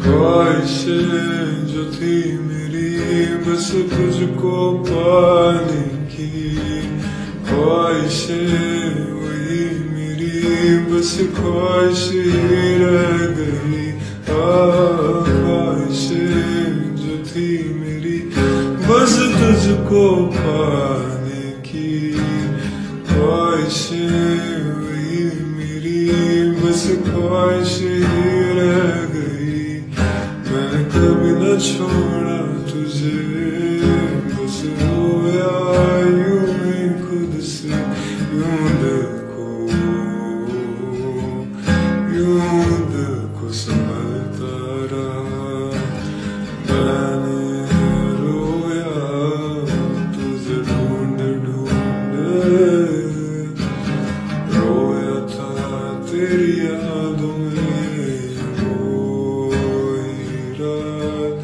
ख्वाहिशें जो थी मेरी बस तुझको पाने की, ख्वाहिशें वही मेरी बस ख्वाहिश ही रह गई। ख्वाहिशें जो थी मेरी बस तुझको पाने की, ख्वाहिशें वही मेरी बस ख्वाहिश ही रह गई। मैं कभी न छोड़ा तुझे, बस रोया यूं ही खुद से, यूं दिल को संभलता रहा। मैंने रोया तुझे ढूंढ ढूंढ, रोया था तेरी यादों में, रो ही रहा।